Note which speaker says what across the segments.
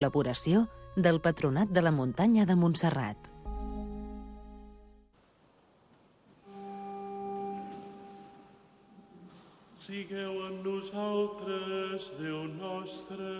Speaker 1: Col·laboració del Patronat de la Muntanya de Montserrat.
Speaker 2: Sigueu amb nosaltres, Déu nostre.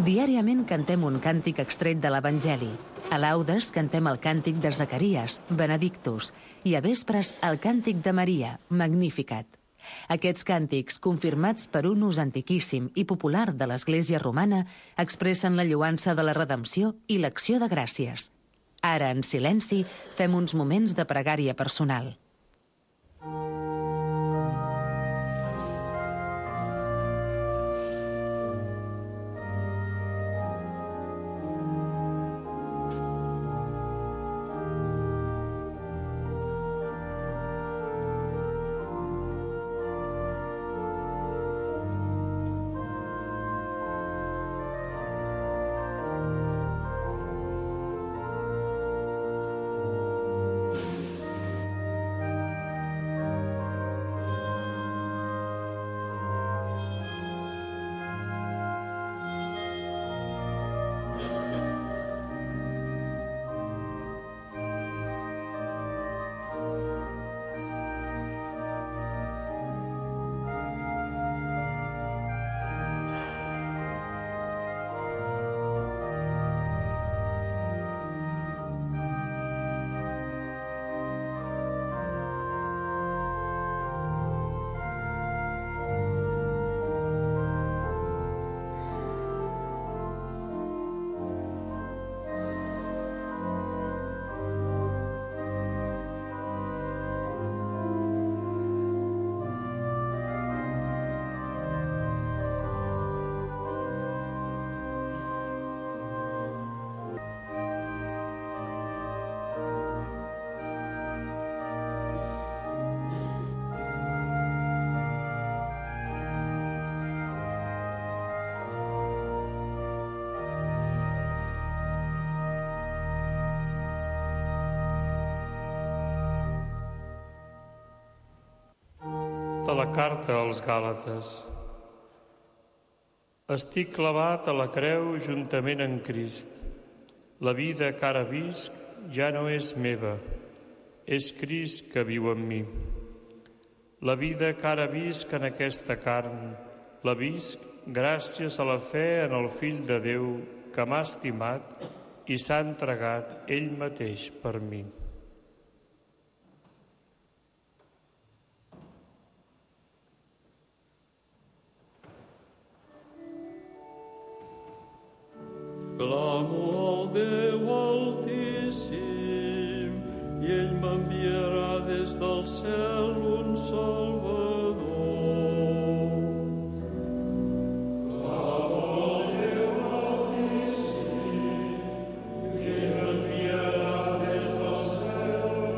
Speaker 1: Diàriament cantem un càntic extret de l'Evangeli. A laudes cantem el càntic de Zacaries, Benedictus, i a vespres el càntic de Maria, Magnificat. Aquests càntics, confirmats per un ús antiquíssim i popular de l'Església romana, expressen la lloança de la redempció i l'acció de gràcies. Ara, en silenci, fem uns moments de pregària personal.
Speaker 3: De la carta als Gàlates. Estic clavat a la creu juntament amb Crist. La vida que ara visc ja no és meva, és Crist que viu en mi. La vida que ara visc en aquesta carn, la visc gràcies a la fe en el Fill de Déu que m'ha estimat i s'ha entregat ell mateix per mi.
Speaker 2: Clamo al Déu Altíssim, i ell m'enviarà des del cel un Salvador. Clamo al Déu Altíssim, i ell m'enviarà des del cel un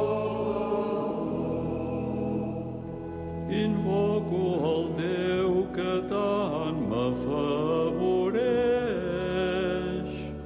Speaker 2: Salvador. Invoco al Déu que tant m'afavoreix,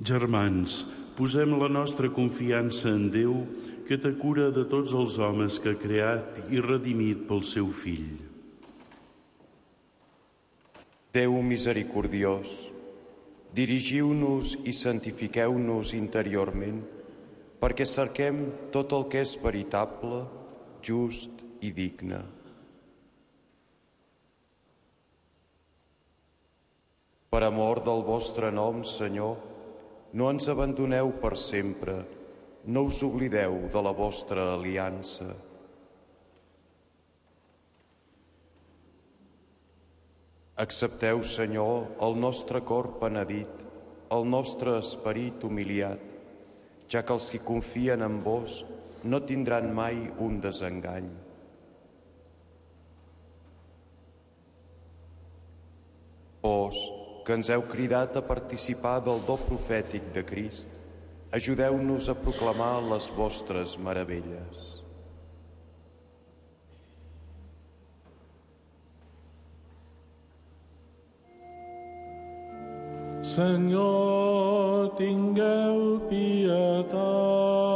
Speaker 2: Germans, posem la nostra confiança en Déu, que té cura de tots els homes que ha creat i redimit pel seu Fill.
Speaker 4: Déu misericordiós, dirigiu-nos i santifiqueu-nos interiorment, perquè cerquem tot el que és veritable, just i digne. Per amor del vostre nom, Senyor, no ens abandoneu per sempre, no us oblideu de la vostra aliança. Accepteu, Senyor, el nostre cor penedit, el nostre esperit humiliat, ja que els que confien en vos no tindran mai un desengany. Vos, que ens heu cridat a participar del do profètic de Crist, ajudeu-nos a proclamar les vostres meravelles.
Speaker 5: Senyor, tingueu pietat.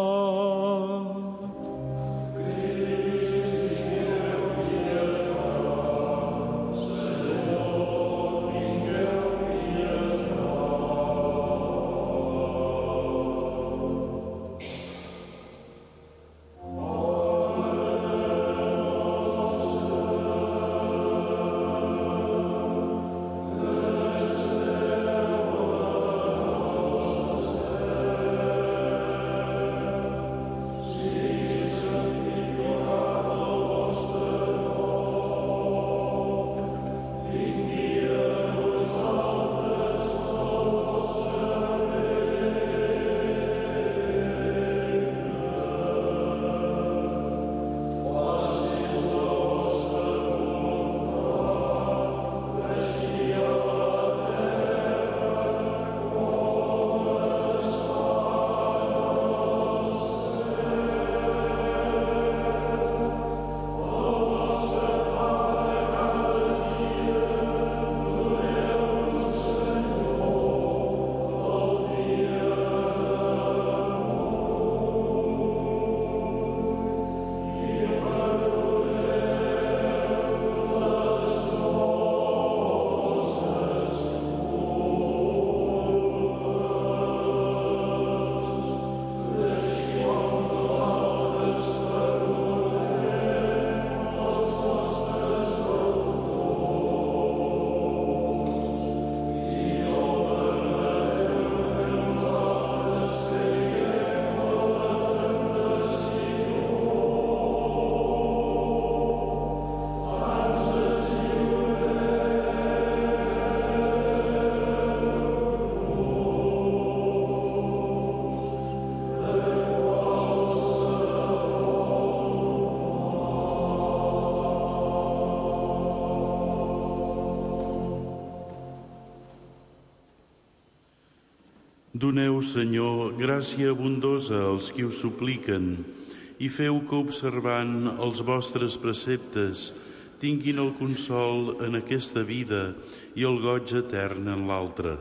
Speaker 2: Doneu, Senyor, gràcia abundosa als qui us supliquen i feu que, observant els vostres preceptes, tinguin el consol en aquesta vida i el goig etern en l'altra.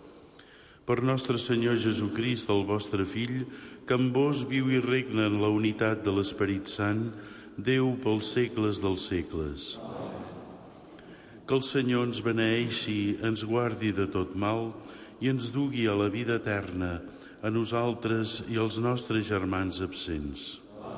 Speaker 2: Per nostre Senyor Jesucrist, el vostre Fill, que amb vos viu i regna en la unitat de l'Esperit Sant, Déu pels segles dels segles. Que el Senyor ens beneeixi, ens guardi de tot mal i ens dugui a la vida eterna, a nosaltres i als nostres germans absents.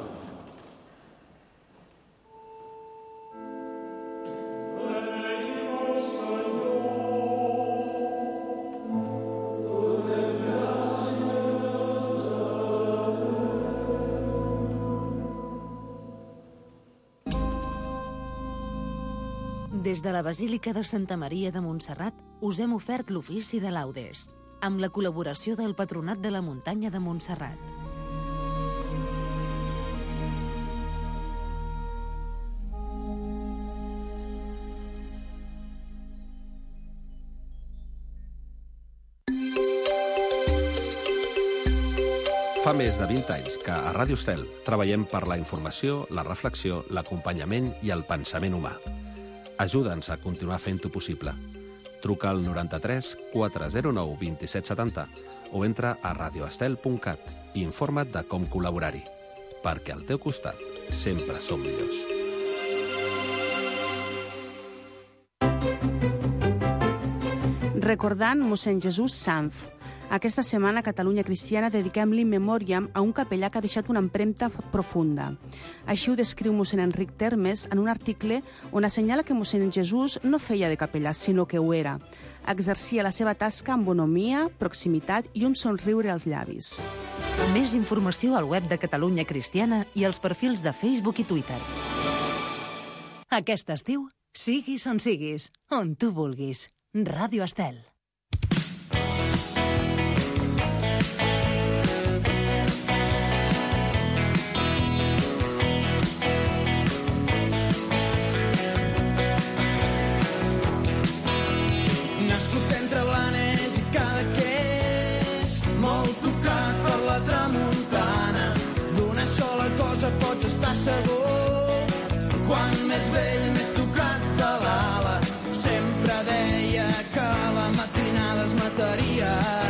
Speaker 1: Des de la Basílica de Santa Maria de Montserrat us hem ofert l'ofici de laudes, amb la col·laboració del Patronat de la Muntanya de Montserrat.
Speaker 6: Fa més de 20 anys que a Ràdio Estel treballem per la informació, la reflexió, l'acompanyament i el pensament humà. Ajuda'ns a continuar fent-ho possible. Truca al 93 409 2770 o entra a radioestel.cat i informa't de com col·laborar-hi. Perquè al teu costat sempre som millors.
Speaker 7: Recordant mossèn Jesús Sanz. Aquesta setmana a Catalunya Cristiana dediquem l'In Memoriam a un capellà que ha deixat una empremta profunda. Així ho descriu mossèn Enric Termes en un article on assenyala que mossèn Jesús no feia de capellà, sinó que ho era. Exercia la seva tasca amb bonomia, proximitat i un somriure als llavis.
Speaker 1: Més informació al web de Catalunya Cristiana i als perfils de Facebook i Twitter. Aquest estiu, siguis on siguis, on tu vulguis. Ràdio Estel.
Speaker 8: Nascut entre Blanes i Cadaqués, molt tocat per la tramuntana, d'una sola cosa pots estar segur, quan més vell més tocat de l'ala. Sempre deia que la matinada es mataria,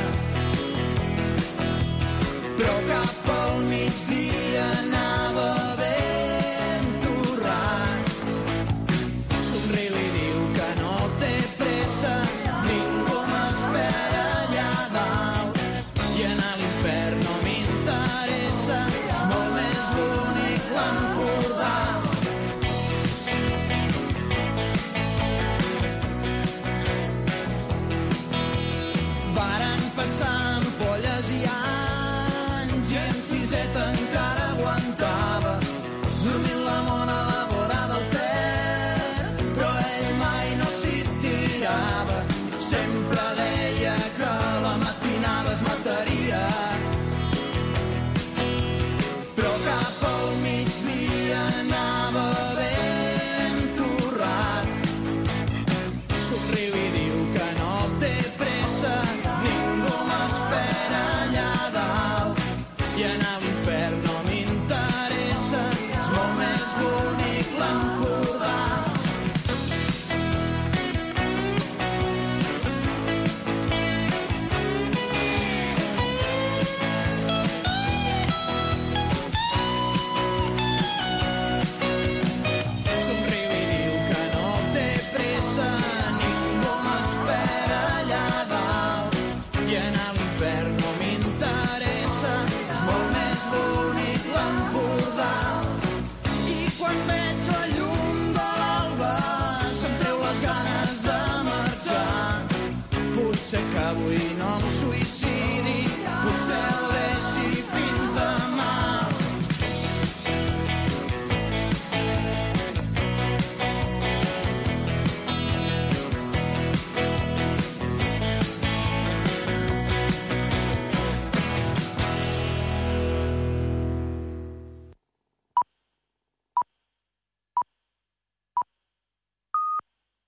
Speaker 8: però cap al migdia anava ben torrat. Somriu i diu que no té pressa, ningú m'espera allà dalt, i anar a l'infern no m'interessa, és molt més bonic l'Empordà. Varen passar ampolles i anys i en siseta encara aguantava, dormint la mona a la vora del Ter, però ell mai no s'hi tirava. Sempre deia que la matinada es mataria, però cap al migdia anava ben torrat. Somriu i diu que no té pressa, ningú m'espera allà dalt, i anar a l'infern no m'interessa, és molt més bonic l'Empordà. Somriu i diu que no té pressa, ningú m'espera allà dalt, i anar a l'infern no m'interessa, és molt més bonic l'Empordà. I quan veig la llum de l'alba se'm treu les ganes de marxar, potser que avui no em